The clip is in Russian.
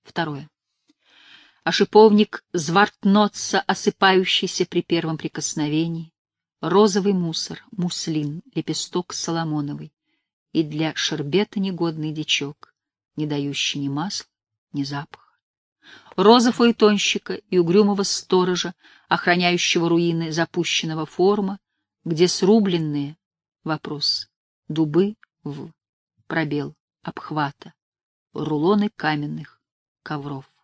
Второе. А шиповник звартнотца, осыпающийся при первом прикосновении, розовый мусор, муслин, лепесток соломоновый, и для шербета негодный дичок, не дающий ни масла, ни запаха. Роза фаэтонщика и угрюмого сторожа, охраняющего руины запущенного форума, где срубленные, вопрос, дубы в пробел обхвата, рулоны каменных ковров.